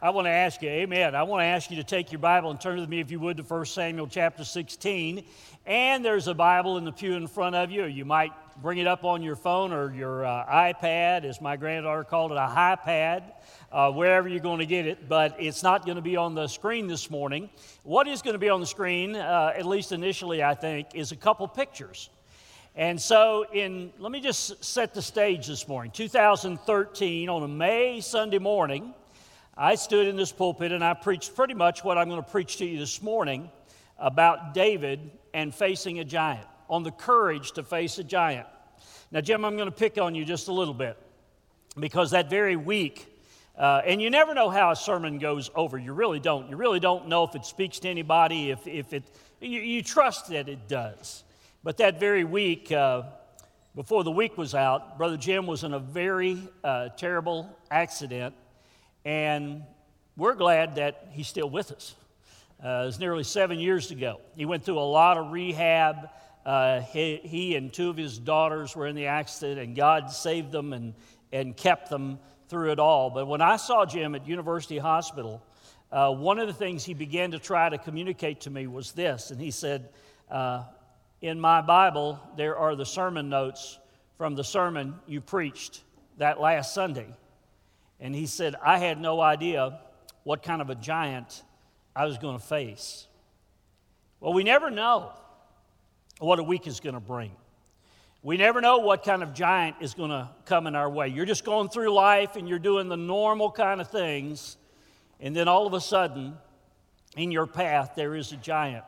I want to ask you, amen, I want to ask you to take your Bible and turn with me, if you would, to 1 Samuel chapter 16. And there's a Bible in the pew in front of you, or you might bring it up on your phone or your iPad, as my granddaughter called it, a hi-pad, wherever you're going to get it. But it's not going to be on the screen this morning. What is going to be on the screen, at least initially, I think, is a couple pictures. And so let me just set the stage this morning. 2013, on a May Sunday morning, I stood in this pulpit and I preached pretty much what I'm going to preach to you this morning about David and facing a giant, on the courage to face a giant. Now, Jim, I'm going to pick on you just a little bit, because that very week, and you never know how a sermon goes over. You really don't. You really don't know if it speaks to anybody, you trust that it does. But that very week, before the week was out, Brother Jim was in a very terrible accident, and we're glad that he's still with us. It was nearly 7 years ago. He went through a lot of rehab. He and two of his daughters were in the accident, and God saved them and kept them through it all. But when I saw Jim at University Hospital, one of the things he began to try to communicate to me was this, and he said, in my Bible, there are the sermon notes from the sermon you preached that last Sunday. And he said, I had no idea what kind of a giant I was going to face. Well, we never know what a week is going to bring. We never know what kind of giant is going to come in our way. You're just going through life and you're doing the normal kind of things, and then all of a sudden, in your path, there is a giant.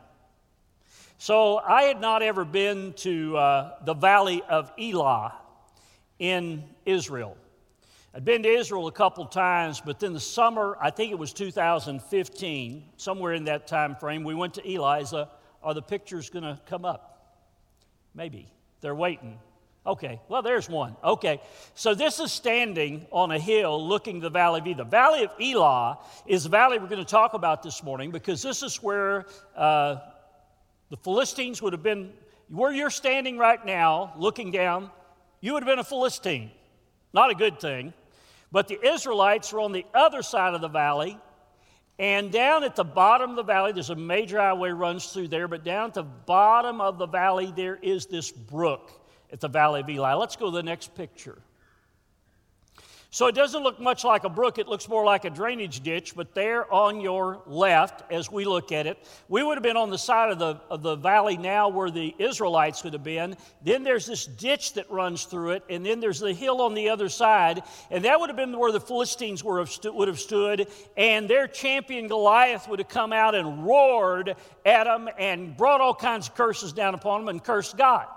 So I had not ever been to the Valley of Elah in Israel. I'd been to Israel a couple times, but then the summer, I think it was 2015, somewhere in that time frame, we went to Elah. Are the pictures going to come up? Maybe. They're waiting. Okay, well, there's one. Okay, so this is standing on a hill looking at the Valley of Elah. The Valley of Elah is the valley we're going to talk about this morning, because this is where the Philistines would have been. Where you're standing right now, looking down, you would have been a Philistine. Not a good thing. But the Israelites were on the other side of the valley, and down at the bottom of the valley, there's a major highway runs through there, but down at the bottom of the valley, there is this brook at the Valley of Elah. Let's go to the next picture. So it doesn't look much like a brook, it looks more like a drainage ditch, but there on your left, as we look at it, we would have been on the side of the valley now where the Israelites would have been. Then there's this ditch that runs through it, and then there's the hill on the other side, and that would have been where the Philistines would have stood, and their champion Goliath would have come out and roared at them and brought all kinds of curses down upon them and cursed God.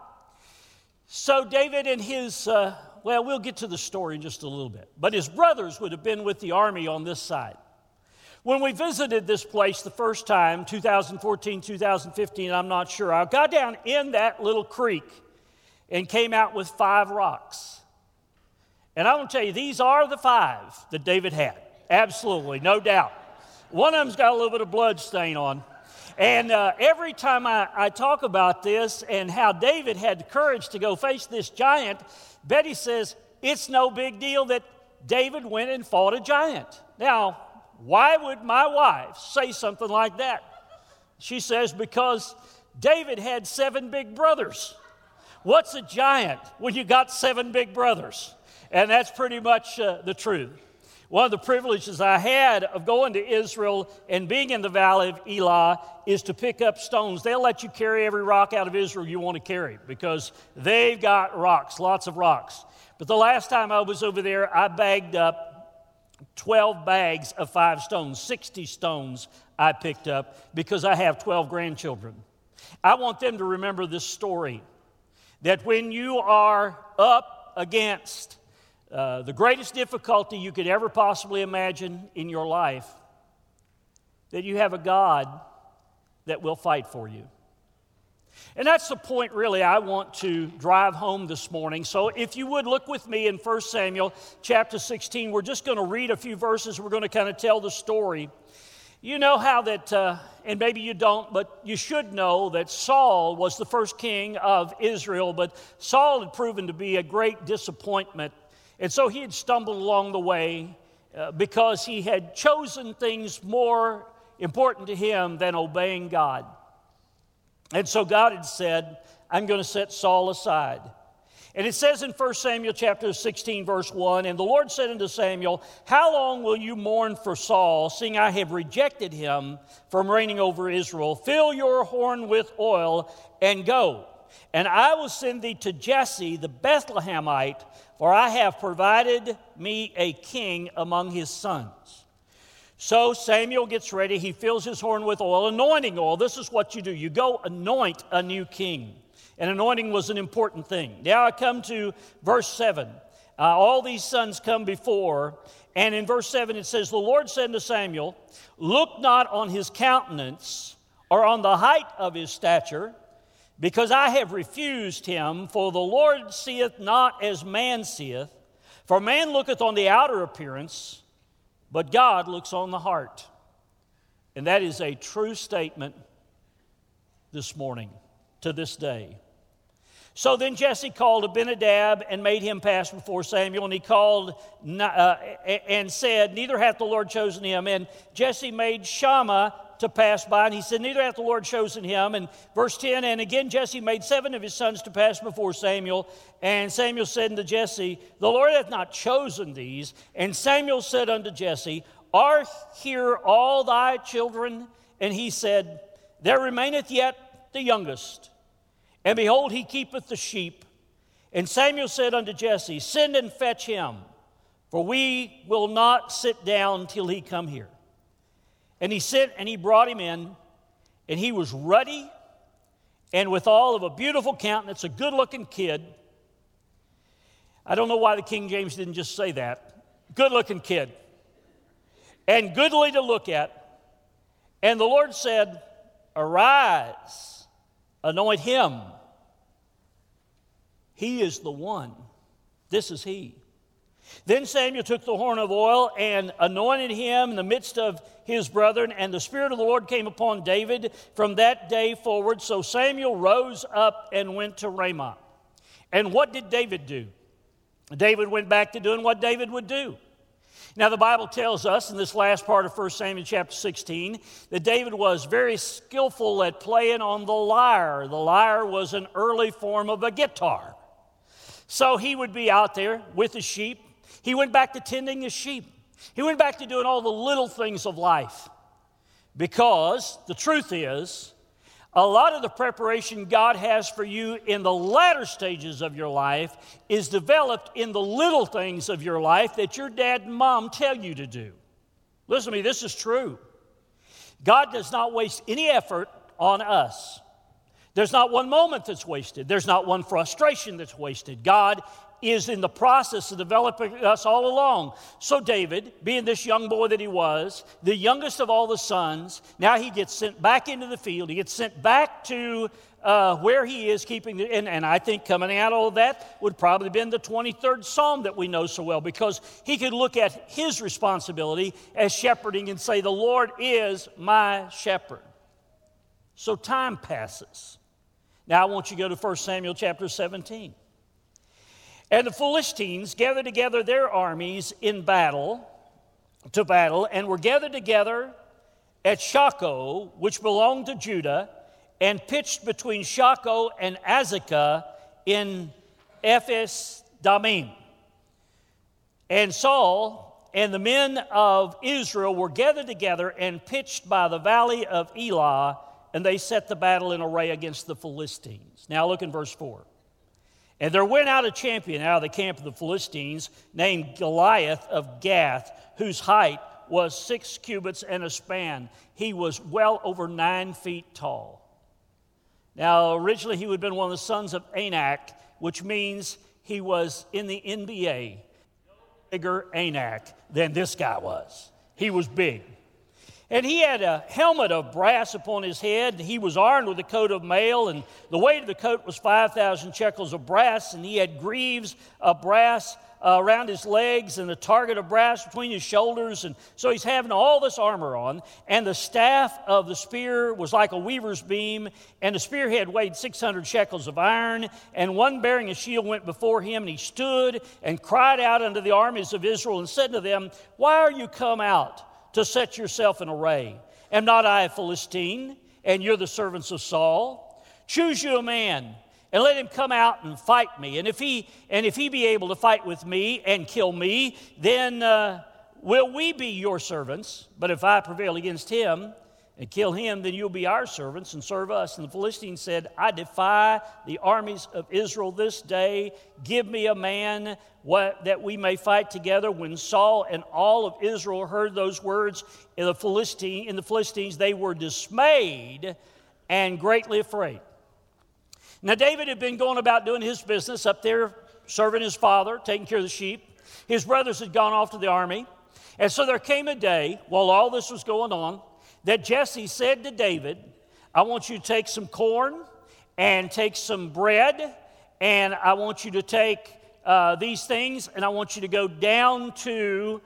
So David and his... Well, we'll get to the story in just a little bit. But his brothers would have been with the army on this side. When we visited this place the first time, 2014, 2015, I'm not sure, I got down in that little creek and came out with 5 rocks. And I want to tell you, these are the 5 that David had. Absolutely, no doubt. One of them's got a little bit of blood stain on. And every time I talk about this and how David had the courage to go face this giant, Betty says, it's no big deal that David went and fought a giant. Now, why would my wife say something like that? She says, because David had 7 big brothers. What's a giant when you got 7 big brothers? And that's pretty much the truth. One of the privileges I had of going to Israel and being in the Valley of Elah is to pick up stones. They'll let you carry every rock out of Israel you want to carry, because they've got rocks, lots of rocks. But the last time I was over there, I bagged up 12 bags of 5 stones, 60 stones I picked up, because I have 12 grandchildren. I want them to remember this story, that when you are up against the greatest difficulty you could ever possibly imagine in your life, that you have a God that will fight for you. And that's the point really I want to drive home this morning. So if you would look with me in 1 Samuel chapter 16, we're just going to read a few verses. We're going to kind of tell the story. You know how that, and maybe you don't, but you should know that Saul was the first king of Israel, but Saul had proven to be a great disappointment. And so he had stumbled along the way because he had chosen things more important to him than obeying God. And so God had said, I'm going to set Saul aside. And it says in 1 Samuel chapter 16, verse 1, and the Lord said unto Samuel, how long will you mourn for Saul, seeing I have rejected him from reigning over Israel? Fill your horn with oil and go. And I will send thee to Jesse the Bethlehemite, for I have provided me a king among his sons. So Samuel gets ready. He fills his horn with oil, anointing oil. This is what you do. You go anoint a new king. And anointing was an important thing. Now I come to verse 7. All these sons come before. And in verse 7 it says, the Lord said to Samuel, look not on his countenance or on the height of his stature, because I have refused him. For the Lord seeth not as man seeth. For man looketh on the outer appearance, but God looks on the heart. And that is a true statement this morning, to this day. So then Jesse called Abinadab and made him pass before Samuel, and he called and said, neither hath the Lord chosen him. And Jesse made Shammah to pass by, and he said, neither hath the Lord chosen him. And verse 10, and again Jesse made 7 of his sons to pass before Samuel. And Samuel said unto Jesse, the Lord hath not chosen these. And Samuel said unto Jesse, are here all thy children? And he said, there remaineth yet the youngest, and behold, he keepeth the sheep. And Samuel said unto Jesse, send and fetch him, for we will not sit down till he come here. And he sent, and he brought him in, and he was ruddy, and withal of a beautiful countenance, a good-looking kid. I don't know why the King James didn't just say that. Good-looking kid. And goodly to look at. And the Lord said, arise, anoint him. He is the one. This is he. Then Samuel took the horn of oil and anointed him in the midst of his brethren, and the Spirit of the Lord came upon David from that day forward. So Samuel rose up and went to Ramah. And what did David do? David went back to doing what David would do. Now the Bible tells us in this last part of 1 Samuel chapter 16 that David was very skillful at playing on the lyre. The lyre was an early form of a guitar. So he would be out there with the sheep. He went back to tending the sheep. He went back to doing all the little things of life. Because the truth is, a lot of the preparation God has for you in the latter stages of your life is developed in the little things of your life that your dad and mom tell you to do. Listen to me, this is true. God does not waste any effort on us. There's not one moment that's wasted. There's not one frustration that's wasted. God is in the process of developing us all along. So David, being this young boy that he was, the youngest of all the sons, now he gets sent back into the field. He gets sent back to where he is keeping, and I think coming out of that would probably have been the 23rd Psalm that we know so well, because he could look at his responsibility as shepherding and say, the Lord is my shepherd. So time passes. Now I want you to go to 1 Samuel chapter 17. And the Philistines gathered together their armies to battle, and were gathered together at Shockoh, which belonged to Judah, and pitched between Shockoh and Azekah in Ephes Dammim. And Saul and the men of Israel were gathered together and pitched by the valley of Elah, and they set the battle in array against the Philistines. Now look in verse 4. And there went out a champion out of the camp of the Philistines named Goliath of Gath, whose height was 6 cubits and a span. He was well over 9 feet tall. Now, originally he would have been one of the sons of Anak, which means he was in the NBA. No bigger Anak than this guy was. He was big. And he had a helmet of brass upon his head. He was armed with a coat of mail, and the weight of the coat was 5,000 shekels of brass, and he had greaves of brass around his legs and a target of brass between his shoulders. And so he's having all this armor on. And the staff of the spear was like a weaver's beam. And the spearhead weighed 600 shekels of iron. And one bearing a shield went before him. And he stood and cried out unto the armies of Israel and said to them, Why are you come out to set yourself in array? Am not I a Philistine? And you're the servants of Saul? Choose you a man, and let him come out and fight me. And if he be able to fight with me and kill me, then will we be your servants? But if I prevail against him and kill him, then you'll be our servants and serve us. And the Philistines said, I defy the armies of Israel this day. Give me a man that we may fight together. When Saul and all of Israel heard those words in the Philistines, they were dismayed and greatly afraid. Now, David had been going about doing his business up there, serving his father, taking care of the sheep. His brothers had gone off to the army. And so there came a day, while all this was going on, that Jesse said to David, I want you to take some corn and take some bread, and I want you to take these things, and I want you to go down to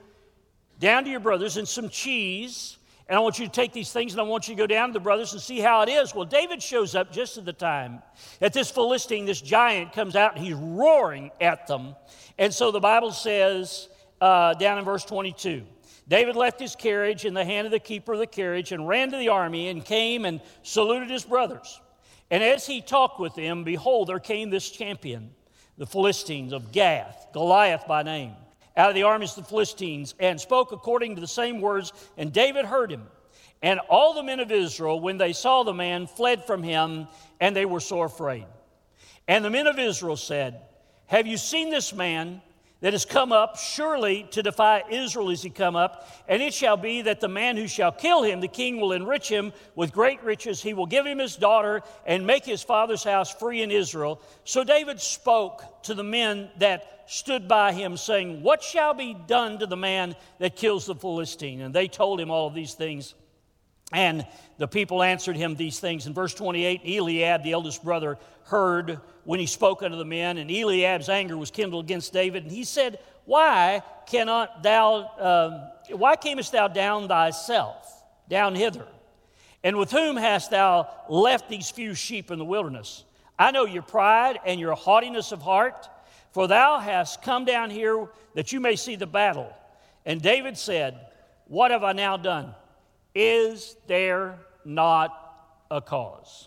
your brothers, and some cheese, and I want you to take these things, and I want you to go down to the brothers and see how it is. Well, David shows up just at the time that this Philistine, this giant, comes out, and he's roaring at them. And so the Bible says, down in verse 22, David left his carriage in the hand of the keeper of the carriage and ran to the army and came and saluted his brothers. And as he talked with them, behold, there came this champion, the Philistines of Gath, Goliath by name, out of the armies of the Philistines, and spoke according to the same words, and David heard him. And all the men of Israel, when they saw the man, fled from him, and they were sore afraid. And the men of Israel said, Have you seen this man that has come up? Surely to defy Israel is he come up. And it shall be that the man who shall kill him, the king will enrich him with great riches. He will give him his daughter and make his father's house free in Israel. So David spoke to the men that stood by him, saying, What shall be done to the man that kills the Philistine? And they told him all of these things. And the people answered him these things. In verse 28, Eliab, the eldest brother, heard when he spoke unto the men, and Eliab's anger was kindled against David. And he said, Why camest thou down thyself, down hither? And with whom hast thou left these few sheep in the wilderness? I know your pride and your haughtiness of heart, for thou hast come down here that you may see the battle. And David said, What have I now done? Is there not a cause?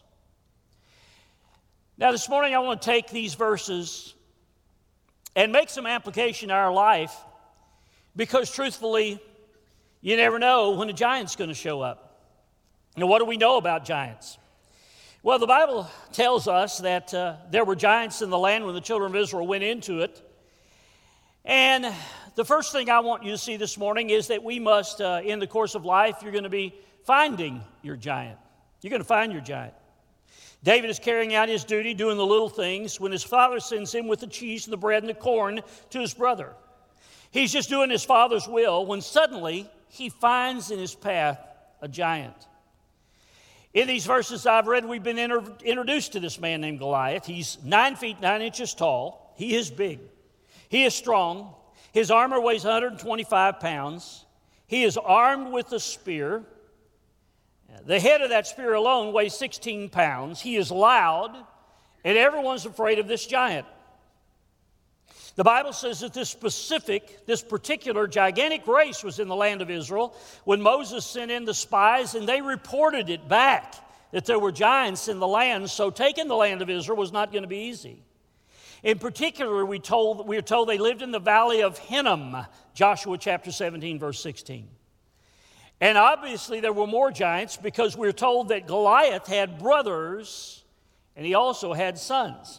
Now, this morning I want to take these verses and make some application in our life, because truthfully, you never know when a giant's going to show up. Now, what do we know about giants? Well, the Bible tells us that there were giants in the land when the children of Israel went into it. And the first thing I want you to see this morning is that we must, in the course of life, you're going to be finding your giant. You're going to find your giant. David is carrying out his duty, doing the little things, when his father sends him with the cheese and the bread and the corn to his brother. He's just doing his father's will when suddenly he finds in his path a giant. In these verses I've read, we've been introduced to this man named Goliath. He's 9 feet 9 inches tall. He is big. He is strong. His armor weighs 125 pounds. He is armed with a spear. The head of that spear alone weighs 16 pounds. He is loud, and everyone's afraid of this giant. The Bible says that this particular gigantic race was in the land of Israel when Moses sent in the spies, and they reported it back that there were giants in the land, so taking the land of Israel was not going to be easy. In particular, we are told they lived in the valley of Hinnom, Joshua chapter 17, verse 16. And obviously there were more giants, because we're told that Goliath had brothers and he also had sons.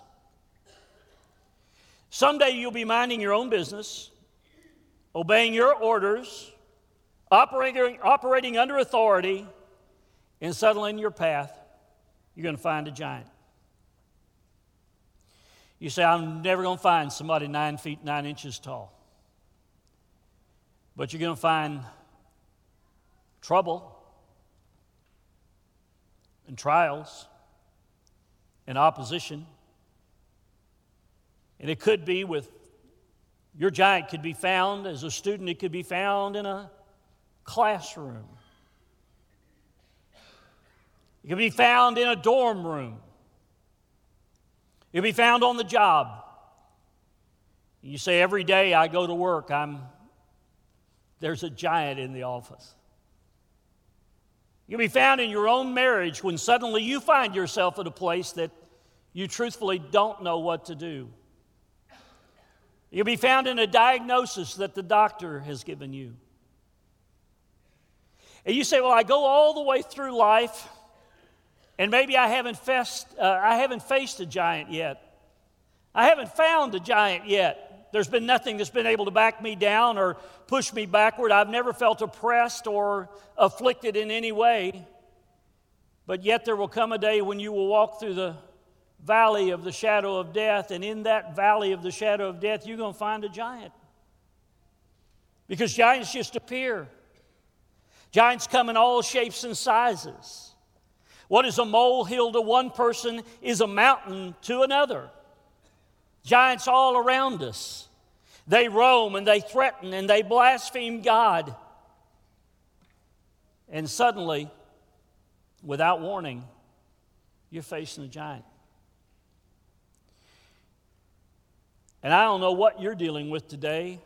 Someday you'll be minding your own business, obeying your orders, operating under authority, and suddenly in your path, you're going to find a giant. You say, I'm never going to find somebody 9 feet 9 inches tall. But you're going to find trouble and trials and opposition. And it could be with Your giant could be found as a student. It could be found in a classroom. It could be found in a dorm room. It could be found on the job. You say, every day I go to work, there's a giant in the office. It can be found in your own marriage when suddenly you find yourself at a place that you truthfully don't know what to do. It can be found in a diagnosis that the doctor has given you. And you say, well, I go all the way through life, and maybe I haven't faced a giant yet. I haven't found a giant yet. There's been nothing that's been able to back me down or push me backward. I've never felt oppressed or afflicted in any way. But yet there will come a day when you will walk through the valley of the shadow of death, and in that valley of the shadow of death, you're going to find a giant. Because giants just appear. Giants come in all shapes and sizes. What is a molehill to one person is a mountain to another. Giants all around us. They roam and they threaten and they blaspheme God. And suddenly, without warning, you're facing a giant. And I don't know what you're dealing with today,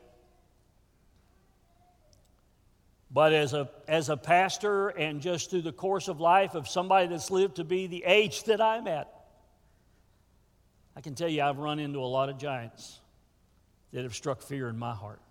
but as a pastor and just through the course of life of somebody that's lived to be the age that I'm at, I can tell you I've run into a lot of giants that have struck fear in my heart.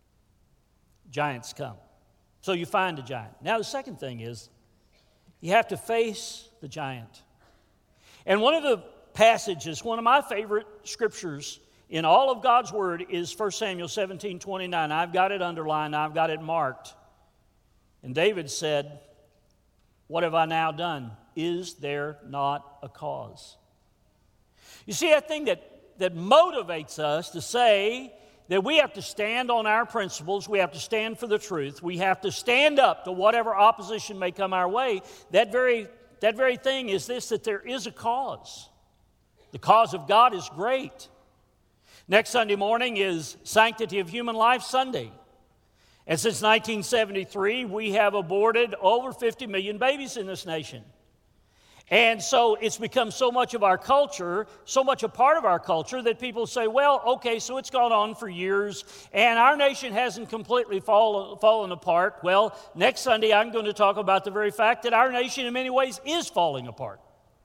Giants come. So you find a giant. Now the second thing is you have to face the giant. And one of the passages, one of my favorite scriptures in all of God's Word is 1 Samuel 17:29. I've got it underlined. I've got it marked. And David said, "What have I now done? Is there not a cause?" You see, that thing that motivates us to say that we have to stand on our principles, we have to stand for the truth, we have to stand up to whatever opposition may come our way, that very thing is this, that there is a cause. The cause of God is great. Next Sunday morning is Sanctity of Human Life Sunday. And since 1973, we have aborted over 50 million babies in this nation. And so it's become so much of our culture, so much a part of our culture, that people say, well, okay, so it's gone on for years, and our nation hasn't completely fallen apart. Well, next Sunday I'm going to talk about the very fact that our nation in many ways is falling apart.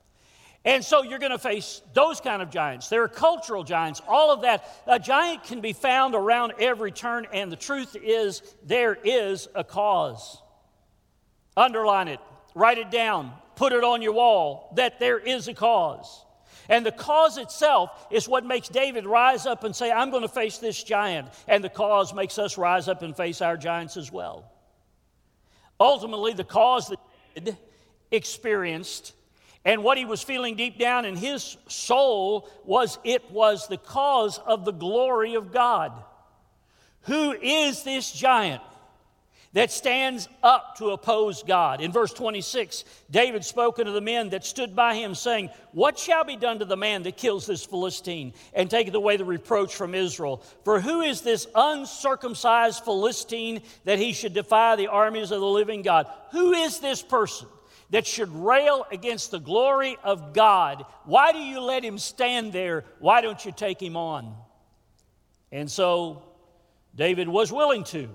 And so you're going to face those kind of giants. There are cultural giants, all of that. A giant can be found around every turn, and the truth is there is a cause. Underline it, write it down, put it on your wall, that there is a cause. And the cause itself is what makes David rise up and say, I'm going to face this giant. And the cause makes us rise up and face our giants as well. Ultimately, the cause that David experienced and what he was feeling deep down in his soul was the cause of the glory of God. Who is this giant that stands up to oppose God? In verse 26, David spoke unto the men that stood by him, saying, What shall be done to the man that kills this Philistine and taketh away the reproach from Israel? For who is this uncircumcised Philistine that he should defy the armies of the living God? Who is this person that should rail against the glory of God? Why do you let him stand there? Why don't you take him on? And so David was willing to.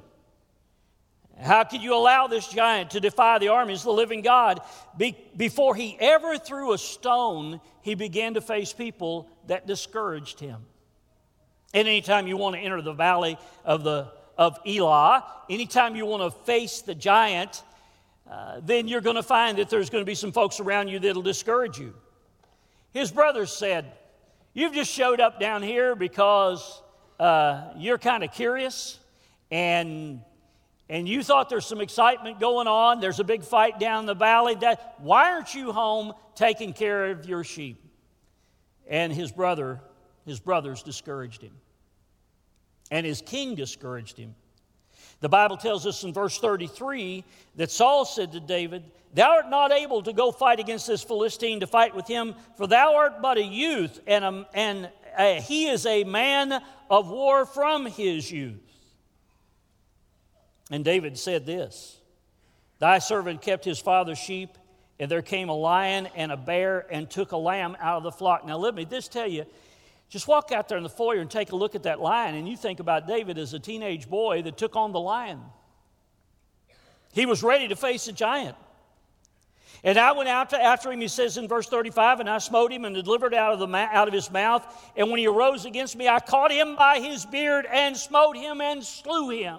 How could you allow this giant to defy the armies of the living God? Before he ever threw a stone, he began to face people that discouraged him. And anytime you want to enter the valley of Elah, anytime you want to face the giant, then you're going to find that there's going to be some folks around you that'll discourage you. His brothers said, you've just showed up down here because you're kind of curious and you thought there's some excitement going on. There's a big fight down the valley. Why aren't you home taking care of your sheep? And his brothers discouraged him. And his king discouraged him. The Bible tells us in verse 33 that Saul said to David, Thou art not able to go fight against this Philistine to fight with him, for thou art but a youth, and he is a man of war from his youth. And David said this, thy servant kept his father's sheep, and there came a lion and a bear and took a lamb out of the flock. Now let me just tell you, just walk out there in the foyer and take a look at that lion, and you think about David as a teenage boy that took on the lion. He was ready to face a giant. And I went out after him, he says in verse 35, and I smote him and delivered out of his mouth. And when he arose against me, I caught him by his beard and smote him and slew him.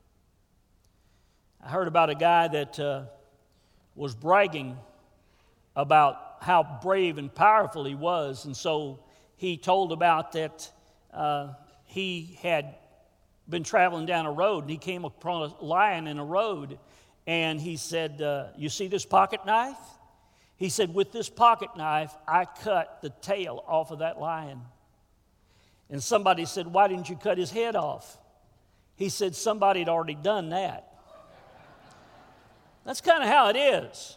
I heard about a guy that was bragging about how brave and powerful he was. And so he told about that he had been traveling down a road, and he came upon a lion in a road. And he said, you see this pocket knife? He said, with this pocket knife, I cut the tail off of that lion. And somebody said, why didn't you cut his head off? He said, somebody had already done that. That's kind of how it is.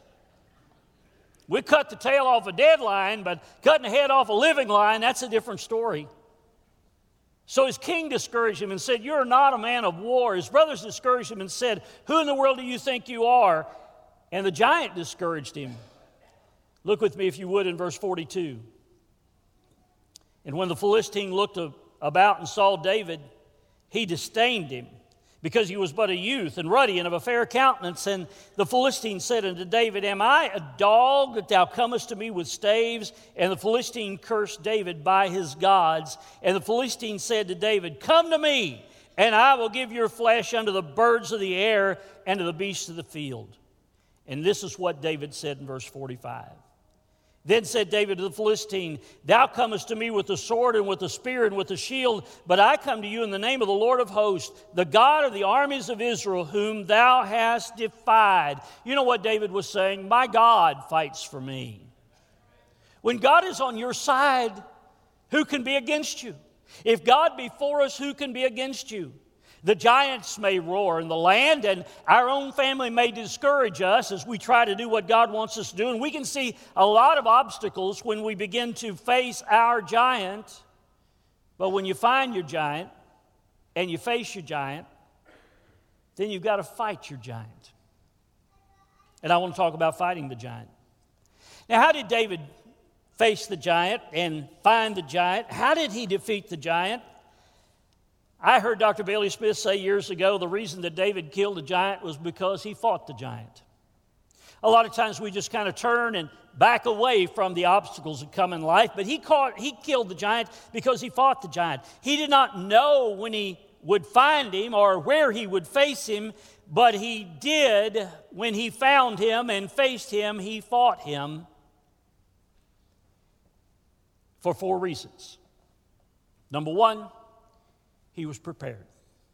We cut the tail off a dead lion, but cutting the head off a living lion, that's a different story. So his king discouraged him and said, you're not a man of war. His brothers discouraged him and said, who in the world do you think you are? And the giant discouraged him. Look with me, if you would, in verse 42. And when the Philistine looked about and saw David, he disdained him, because he was but a youth and ruddy and of a fair countenance. And the Philistine said unto David, am I a dog that thou comest to me with staves? And the Philistine cursed David by his gods. And the Philistine said to David, come to me, and I will give your flesh unto the birds of the air and to the beasts of the field. And this is what David said in verse 45. Then said David to the Philistine, thou comest to me with the sword and with the spear and with the shield, but I come to you in the name of the Lord of hosts, the God of the armies of Israel, whom thou hast defied. You know what David was saying? My God fights for me. When God is on your side, who can be against you? If God be for us, who can be against you? The giants may roar in the land, and our own family may discourage us as we try to do what God wants us to do. And we can see a lot of obstacles when we begin to face our giant. But when you find your giant and you face your giant, then you've got to fight your giant. And I want to talk about fighting the giant. Now, how did David face the giant and find the giant? How did he defeat the giant? I heard Dr. Bailey Smith say years ago the reason that David killed the giant was because he fought the giant. A lot of times we just kind of turn and back away from the obstacles that come in life, but he killed the giant because he fought the giant. He did not know when he would find him or where he would face him, but he did when he found him and faced him, he fought him for 4 reasons. Number 1, he was prepared.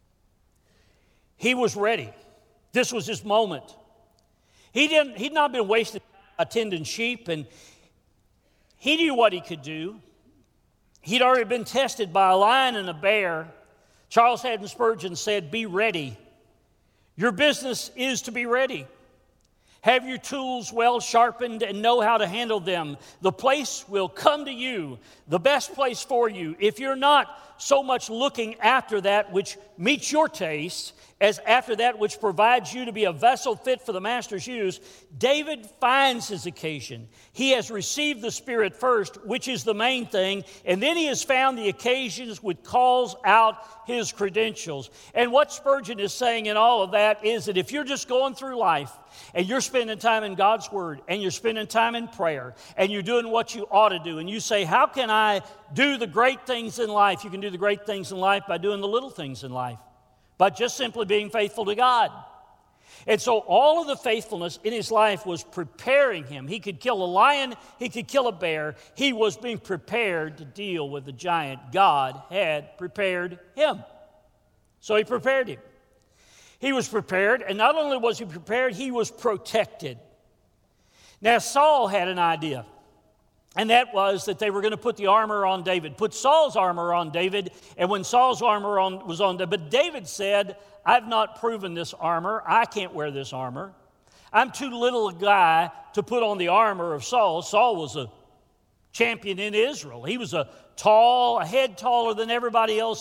He was ready. This was his moment. He'd not been wasting attending sheep, and he knew what he could do. He'd already been tested by a lion and a bear. Charles Haddon Spurgeon said, be ready. Your business is to be ready. Have your tools well sharpened and know how to handle them. The place will come to you, the best place for you, if you're not so much looking after that which meets your taste as after that which provides you to be a vessel fit for the master's use. David finds his occasion. He has received the Spirit first, which is the main thing, and then he has found the occasions which calls out his credentials. And what Spurgeon is saying in all of that is that if you're just going through life and you're spending time in God's Word and you're spending time in prayer and you're doing what you ought to do, and you say, how can I do the great things in life? You can do the great things in life by doing the little things in life, but just simply being faithful to God. And so all of the faithfulness in his life was preparing him. He could kill a lion, he could kill a bear. He was being prepared to deal with the giant. God had prepared him. So he prepared him. He was prepared, and not only was he prepared, he was protected. Now Saul had an idea, and that was that they were going to put the armor on David, put Saul's armor on David, and when Saul's armor was on David, but David said, I've not proven this armor. I can't wear this armor. I'm too little a guy to put on the armor of Saul. Saul was a champion in Israel. He was a tall, a head taller than everybody else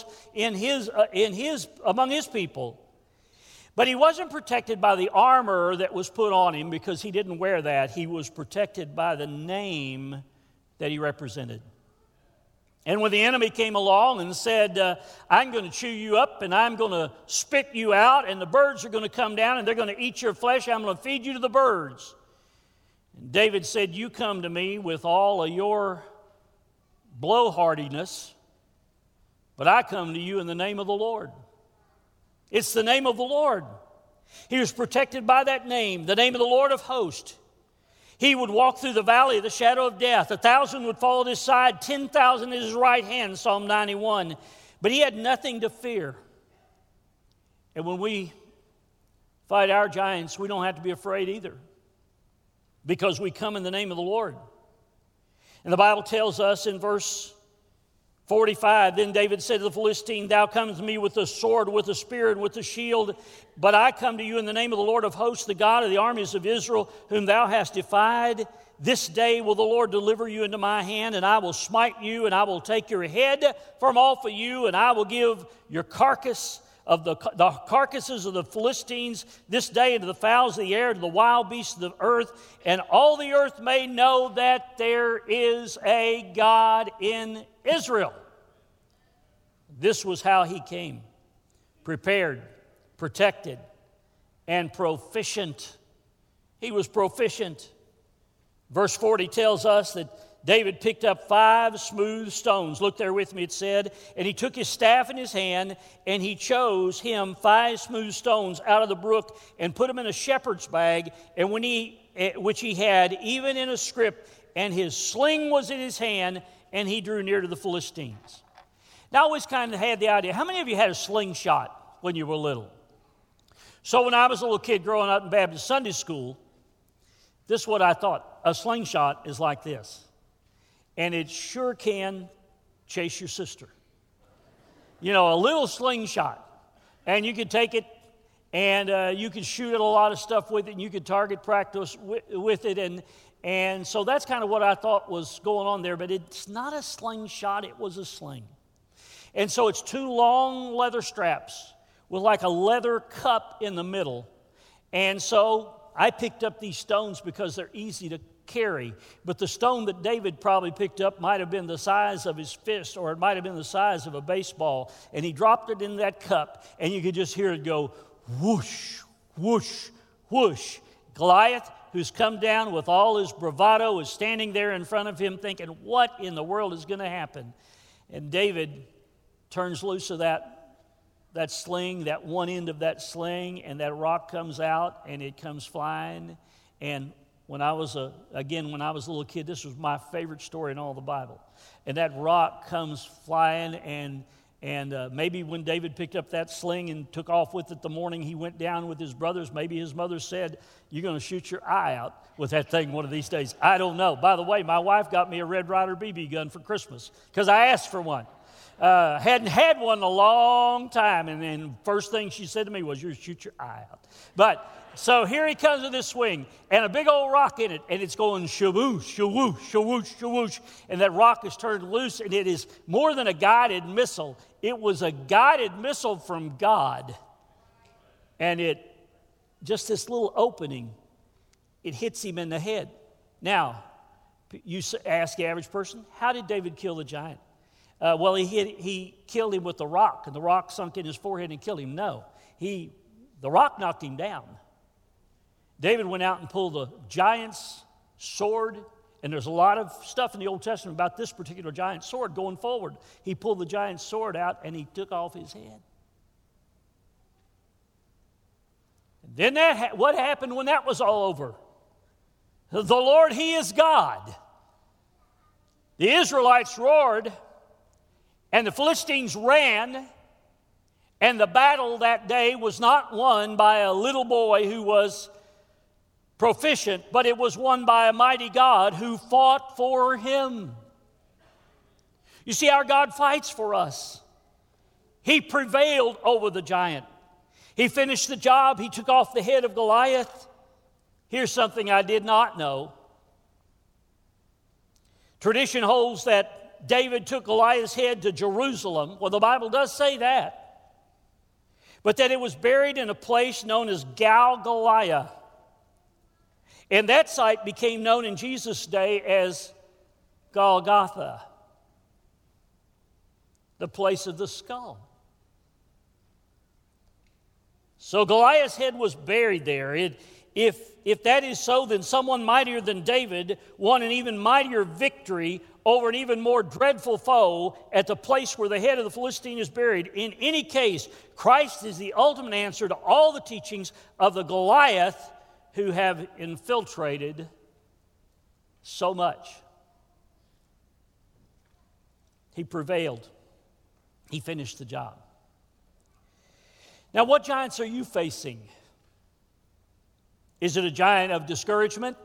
among his people. But he wasn't protected by the armor that was put on him because he didn't wear that. He was protected by the name that he represented. And when the enemy came along and said, I'm going to chew you up and I'm going to spit you out and the birds are going to come down and they're going to eat your flesh, I'm going to feed you to the birds. And David said, you come to me with all of your blowhardiness, but I come to you in the name of the Lord. It's the name of the Lord. He was protected by that name, the name of the Lord of hosts. He would walk through the valley of the shadow of death. 1,000 would fall at his side, 10,000 at his right hand, Psalm 91. But he had nothing to fear. And when we fight our giants, we don't have to be afraid either, because we come in the name of the Lord. And the Bible tells us in verse 45, then David said to the Philistine, thou comest to me with a sword, with a spear, and with a shield, but I come to you in the name of the Lord of hosts, the God of the armies of Israel, whom thou hast defied. This day will the Lord deliver you into my hand, and I will smite you, and I will take your head from off of you, and I will give your carcass of the carcasses of the Philistines this day into the fowls of the air, to the wild beasts of the earth, and all the earth may know that there is a God in Israel. This was how he came, prepared, protected, and proficient. He was proficient. Verse 40 tells us that David picked up 5 smooth stones. Look there with me, it said. And he took his staff in his hand, and he chose him 5 smooth stones out of the brook and put them in a shepherd's bag, and which he had, even in a scrip, and his sling was in his hand, and he drew near to the Philistines. Now, I always kind of had the idea, how many of you had a slingshot when you were little? So when I was a little kid growing up in Baptist Sunday school, this is what I thought. A slingshot is like this. And it sure can chase your sister. You know, a little slingshot. And you could take it and you could shoot at a lot of stuff with it, and you could target practice with it. And so that's kind of what I thought was going on there. But it's not a slingshot, it was a sling. And so it's 2 long leather straps with like a leather cup in the middle. And so I picked up these stones because they're easy to carry. But the stone that David probably picked up might have been the size of his fist, or it might have been the size of a baseball. And he dropped it in that cup, and you could just hear it go whoosh, whoosh, whoosh. Goliath, who's come down with all his bravado, is standing there in front of him thinking, what in the world is going to happen? And David turns loose of that sling, that one end of that sling, and that rock comes out, and it comes flying. And when I was a little kid, this was my favorite story in all the Bible. And that rock comes flying, and maybe when David picked up that sling and took off with it the morning he went down with his brothers, maybe his mother said, you're going to shoot your eye out with that thing one of these days. I don't know. By the way, my wife got me a Red Ryder BB gun for Christmas because I asked for one. Hadn't had one in a long time, and then first thing she said to me was, "You shoot your eye out." But so here he comes with this swing, and a big old rock in it, and it's going shaboosh, shaboosh, shaboosh, shaboosh, and that rock is turned loose, and it is more than a guided missile. It was a guided missile from God, and it just this little opening, it hits him in the head. Now, you ask the average person, how did David kill the giant? Well, he killed him with the rock, and the rock sunk in his forehead and killed him. No, the rock knocked him down. David went out and pulled the giant's sword, and there's a lot of stuff in the Old Testament about this particular giant sword going forward. He pulled the giant's sword out, and he took off his head. And then what happened when that was all over? The Lord, He is God. The Israelites roared, and the Philistines ran, and the battle that day was not won by a little boy who was proficient, but it was won by a mighty God who fought for him. You see, our God fights for us. He prevailed over the giant. He finished the job. He took off the head of Goliath. Here's something I did not know. Tradition holds that David took Goliath's head to Jerusalem. Well, the Bible does say that. But that it was buried in a place known as Galgaliah. And that site became known in Jesus' day as Golgotha, the place of the skull. So Goliath's head was buried there. If that is so, then someone mightier than David won an even mightier victory over an even more dreadful foe at the place where the head of the Philistine is buried. In any case, Christ is the ultimate answer to all the teachings of the Goliath who have infiltrated so much. He prevailed. He finished the job. Now, what giants are you facing? Is it a giant of discouragement?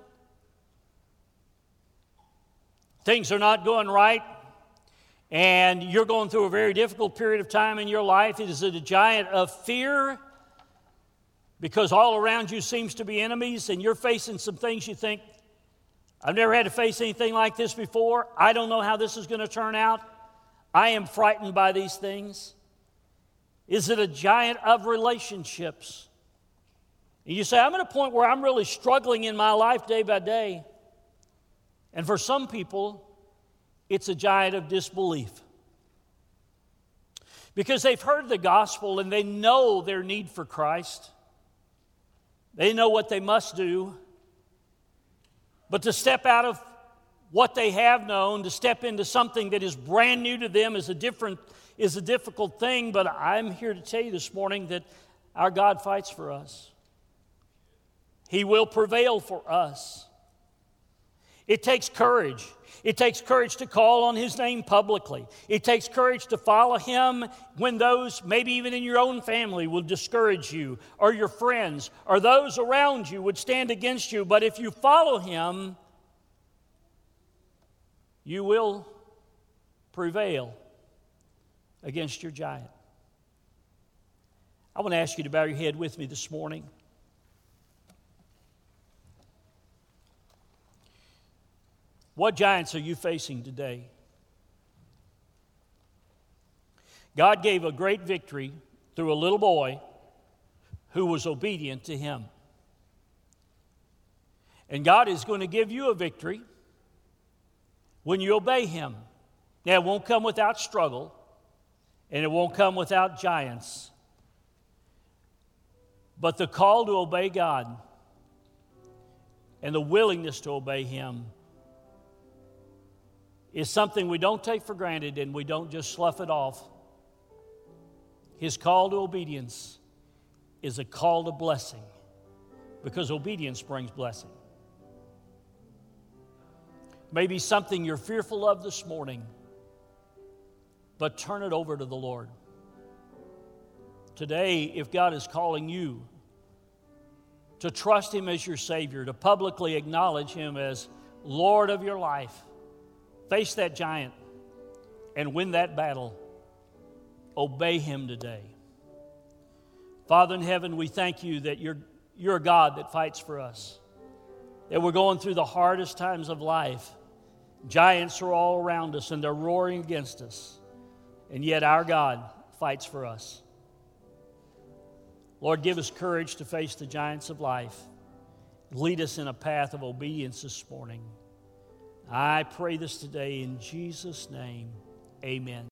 Things are not going right, and you're going through a very difficult period of time in your life. Is it a giant of fear? Because all around you seems to be enemies, and you're facing some things you think, I've never had to face anything like this before. I don't know how this is going to turn out. I am frightened by these things. Is it a giant of relationships? And you say, I'm at a point where I'm really struggling in my life day by day. And for some people, it's a giant of disbelief. Because they've heard the gospel and they know their need for Christ. They know what they must do. But to step out of what they have known, to step into something that is brand new to them is a difficult thing. But I'm here to tell you this morning that our God fights for us. He will prevail for us. It takes courage. It takes courage to call on His name publicly. It takes courage to follow Him when those, maybe even in your own family, will discourage you, or your friends, or those around you would stand against you. But if you follow Him, you will prevail against your giant. I want to ask you to bow your head with me this morning. What giants are you facing today? God gave a great victory through a little boy who was obedient to Him. And God is going to give you a victory when you obey Him. Now, it won't come without struggle, and it won't come without giants. But the call to obey God and the willingness to obey Him is something we don't take for granted and we don't just slough it off. His call to obedience is a call to blessing because obedience brings blessing. Maybe something you're fearful of this morning, but turn it over to the Lord. Today, if God is calling you to trust Him as your Savior, to publicly acknowledge Him as Lord of your life, face that giant and win that battle. Obey Him today. Father in heaven, we thank You that you're a God that fights for us. That we're going through the hardest times of life. Giants are all around us and they're roaring against us. And yet our God fights for us. Lord, give us courage to face the giants of life. Lead us in a path of obedience this morning. I pray this today in Jesus' name. Amen.